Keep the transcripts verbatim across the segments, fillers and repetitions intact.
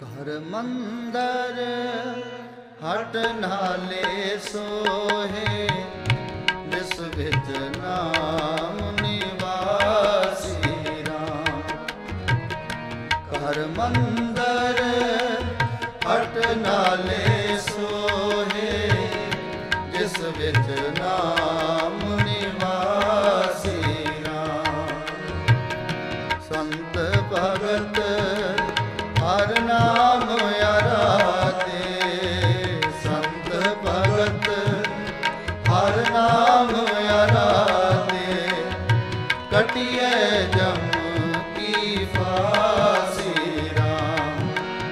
ਘਰ ਮੰਦਰ ਹਟ ਨਾਲੇ ਸੋਹੇ, ਜਿਸ ਵਿੱਚ ਨਾਮ ਨਿਵਾਸੀ ਰਾਮ। ਘਰ ਮੰਦਰ ਹਟ ਨਾਲੇ ਸੋਹੇ, ਜਿਸ ਵਿੱਚ ਨਾਮ ਨਿਵਾਸੀ ਰਾਮ। ਸੰਤ ਭਗਤ ਹਰ ਨਾਮ ਆਰਾਧੇ, ਸੰਤ ਭਗਤ ਹਰ ਨਾਮ ਆਰਾਧੇ। ਕਟਿਐ ਜਮ ਕੀ ਫਾਸੀ ਰਾਮ,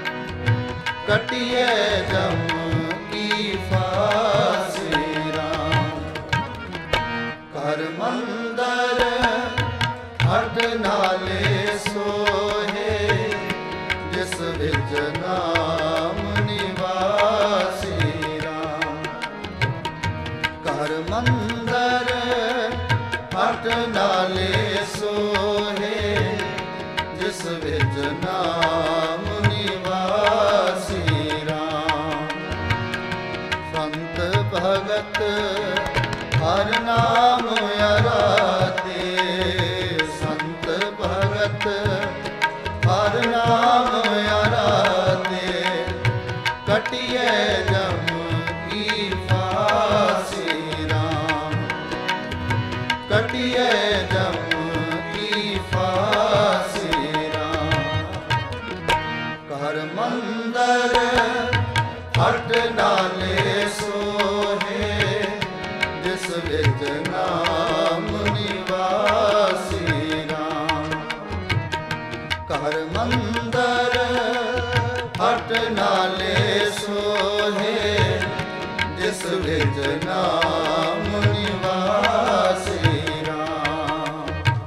ਕਟਿਐ ਜਮ ਕੀ ਫਾਸੀ ਰਾਮ। ਘਰ ਮੰਦਰ ਹਟ ਨਾਲੇ ਸੋਹੇ, ਜਿਸ ਵਿੱਚ ਨਾਮ ਨਿਵਾਸੀ ਰਾਮ। ਘਰ ਮੰਦਰ ਹਟ ਨਾਲੇ ਸੋਹੇ, ਜਿਸ ਵਿੱਚ ਨਾਮ ਨਿਵਾਸੀ ਰਾਮ। ਸੰਤ ਭਗਤ ਹਰ ਨਾਮ ਆਰਾਧੇ, ਸੰਤ ਭਗਤ ਹਰ ਨਾਮ ਆਰਾਧੇ। ਕਟਿਐ ਜਮ ਕੀ ਫਾਸੀ ਰਾਮ, ਕਟਿਐ ਜਮ ਕੀ ਫਾਸੀ ਰਾਮ। ਘਰ ਮੰਦਰ ਹਟ ਨਾਲੇ ਸੋਹੇ, ਜਿਸ ਵਿੱਚ ਨਾਮ ਨਿਵਾਸੀ ਰਾਮ। ਘਰ ਮੰਦਰ ਹਟ ਨਾਲੇ ਸੋਹੇ, ਜਿਸ ਵਿੱਚ ਨਾਮ ਨਿਵਾਸੀ ਰਾਮ।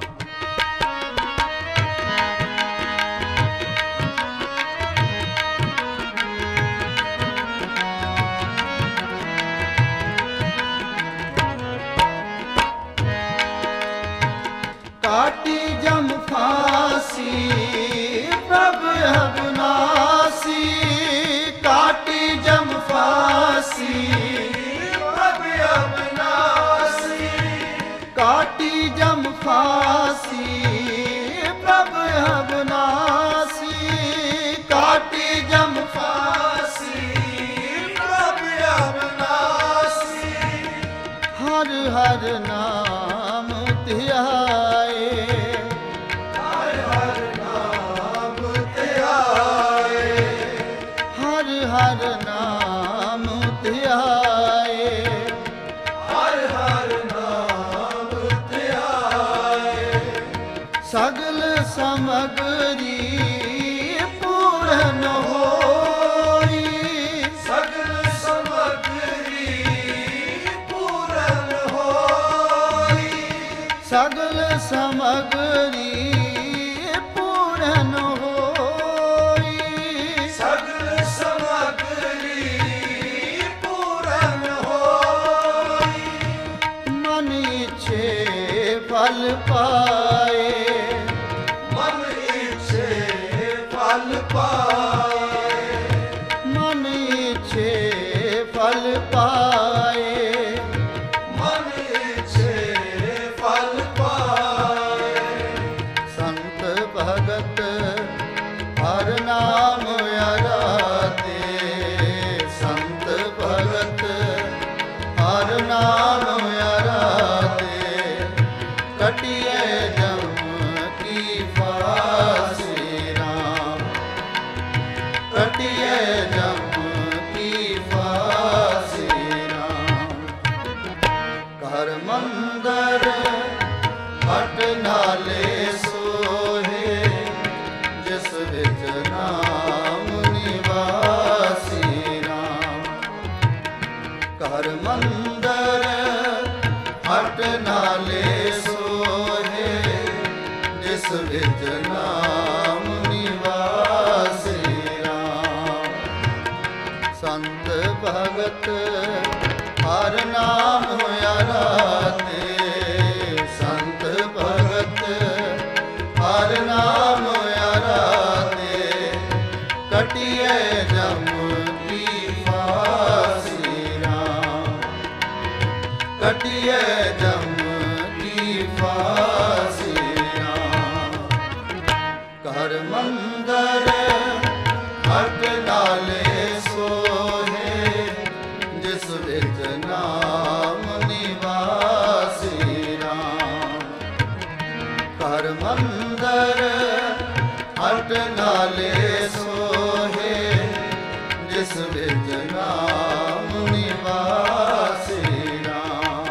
ਕਾਟੀ ਜਮ ਫਾਸੀ ਪ੍ਰਭ ਅਬਨਾਸੀ, ਕਾਟੀ ਜਮ ਫਾਸੀ ਪ੍ਰਭ ਅਬਨਾਸੀ। ਕਾਟੀ ਜਮ ਫਾਸੀ ਪ੍ਰਭ ਅਬਨਾਸੀ, ਕਾਟੀ ਜਮ ਫਾਸੀ ਪ੍ਰਭ ਅਬਨਾਸੀ। ਹਰ ਹਰ ਨਾਮ ਧਿਆਏ, ਹਰ ਹਰ ਨਾਮ ਧਿਆਏ। ਹਰ ਹਰ ਨਾਮ ਧਿਆਏ, ਹਰ ਹਰ ਨਾਮ ਧਿਆਏ। ਸਗਲ ਸਮਗਰੀ ਪੂਰਨ ਹੋਈ, ਸਗਲ ਸਮਗਰੀ ਪੂਰਨ ਹੋਈ। ਸਗਲ ਸਮਗਰੀ ਪੂਰਨ ਹੋਈ, ਸਗਲ ਸਮਗਰੀ ਪੂਰਨ ਹੋਈ। ਮਨ ਇੱਛੇ ਫਲ ਪਾਏ, ਮਨ ਇੱਛੇ ਫਲ ਪਾਏ। ਮਨ ਇੱਛੇ ਫਲ ਪਾਏ, ਮਨ ਇੱਛੇ ਫਲ ਪਾਏ। ਸੰਤ ਭਗਤ ਹਰ ਨਾਮ ਆਰਾਧੇ, ਸੰਤ ਭਗਤ ਹਰ ਨਾਮ ਆਰਾਧੇ। ਕਟਿਐ ਜਮ ਕੀ ਫਾਸੀ ਰਾਮ, ਕਟਿਐ ਜਮ ਕੀ ਫਾਸੀ ਰਾਮ। ਘਰ ਮੰਦਰ ਹਟ ਨਾਲੇ ਸੋਹੇ, ਜਿਸ ਵਿੱਚ ਨਾਮ ਘਰ ਮੰਦਰ ਹਟ ਨਾਲੇ ਸੋਹੇ, ਜਿਸ ਵਿੱਚ ਨਾਮ ਨਿਵਾਸੀ ਰਾਮ। ਘਰ ਮੰਦਰ ਹਟ ਨਾਲੇ ਸੋਹੇ, ਜਿਸ ਵਿੱਚ ਨਾਮ ਨਿਵਾਸੀ ਰਾਮ।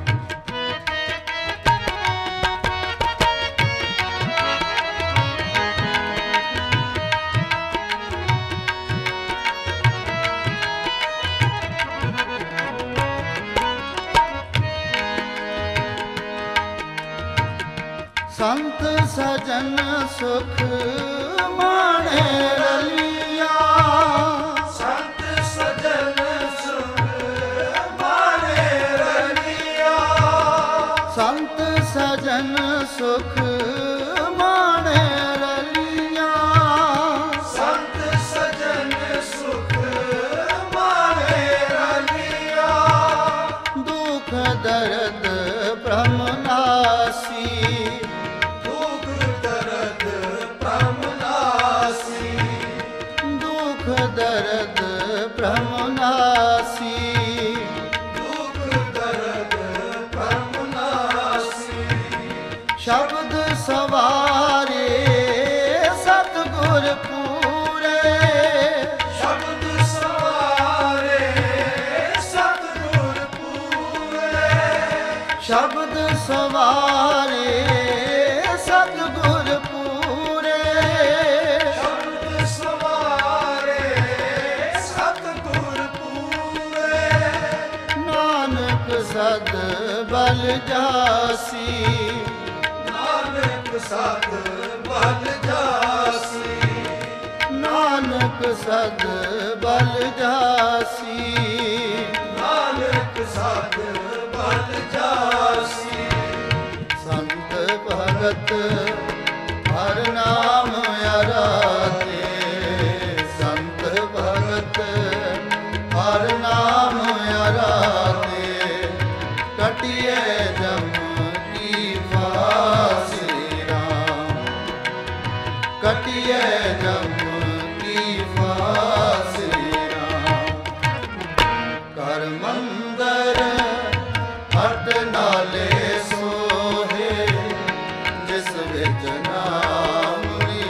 ਸੰਤ ਸਜਨ ਸੁਖ ਮਾਣੇ ਰਲਿਆ, ਸੰਤ ਸਜਨ ਸੁਖ ਮਾਣੇ ਰਲਿਆ। ਸੰਤ ਸਜਨ ਸੁਖ ਮਾਣੇ ਰਲਿਆ, ਸੰਤ ਸਜਨ ਸੁਖ ਮਾਣੇ ਰਲਿਆ। ਦੁਖ ਦਰਦ ਭ੍ਰਮ ਨਾਸੀ, ਦੁਖ ਦਰਦ ਭ੍ਰਮ ਨਾਸੀ। ਦੁਖ ਦਰਦ ਭ੍ਰਮ ਨਾਸੀ, ਦੁਖ ਦਰਦ ਭ੍ਰਮ ਨਾਸੀ। ਸ਼ਬਦ ਸਵਾਰੇ ਸਤਿਗੁਰ ਪੂਰੇ, ਸ਼ਬਦ ਸਵਾਰੇ ਸਤਿਗੁਰ ਪੂਰੇ। ਸ਼ਬਦ ਸਵਾਰੇ ਸਤਿਗੁਰ ਪੂਰੇ। ਸ਼ਬਦ ਸਵਾਰੇ ਸਤਿਗੁਰ ਪੂਰੇ। ਨਾਨਕ ਸਦ ਬਲ ਜਾਸੀ, ਨਾਨਕ ਸਦ ਬਲ ਜਾਸੀ। ਨਾਨਕ ਸਦ ਬਲ ਜਾਸੀ। ਨਾਨਕ ਸਦ ਬਲ ਜਾਸੀ। ਸੰਤ ਭਗਤ ਹਰ ਨਾਮ ਆਰਾਧੇ, ਸੰਤ ਭਗਤ ਹਰ ਨਾਮ ਆਰਾਧੇ, ਕਟਿਏ ਜਮ ਕੀ ਫਾਸੀ ਰਾਮ। ਕਟਿਏ ਜਮ ਕੀ ਫਾਸੀ ਰਾਮ। ਘਰ ਮੰਦਰ ਹਟ ਨਾਲੇ ਸੋਹੇ, ਜਿਸ ਵਿੱਚ ਨਾਮ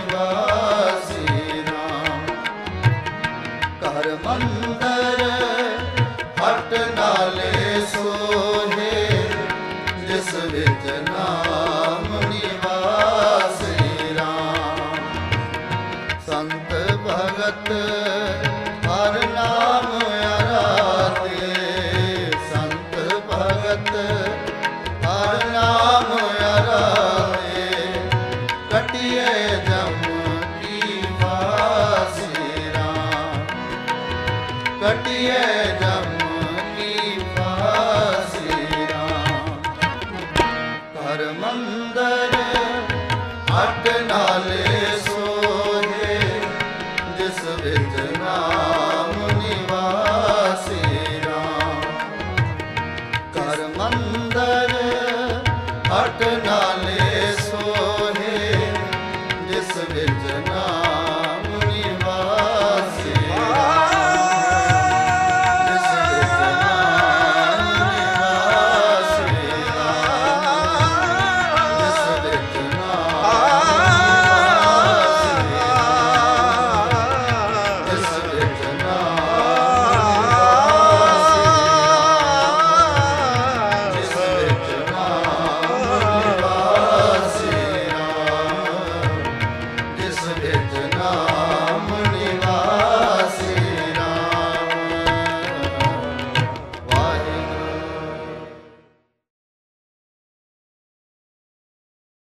ਨਿਵਾਸੀ ਰਾਮ। ਘਰ ਮੰਦਰ ਹਟ ਨਾਲੇ ਸੋਹੇ, ਜਿਸ ਵਿੱਚ ਨਾਮ ਨਿਵਾਸੀ ਰਾਮ। ਸੰਤ ਭਗਤ ਹਰ ਨਾਮ ਆਰਾਧੇ, ਸੰਤ ਭਗਤ ਹਰ ਨਾਮ ਆਰਾਧੇ, ਕਟਿਏ ਜਮ ਕੀ ਫਾਸੀ ਰਾਮ। ਕਟਿਏ ਜਮ ਕੀ ਫਾਸੀ ਰਾਮ। ਘਰ ਮੰਦਰ ਹਟ ਨਾਲੇ ਸੋਹੇ, ਜਿਸ ਵਿੱਚ ਨਾਮ ਨਿਵਾਸੀ ਰਾਮ। ਘਰ ਮੰਦਰ ਹਟ ਨਾਲੇ ਸੋਹੇ, ਜਿਸ ਵਿੱਚ ਨਾਮ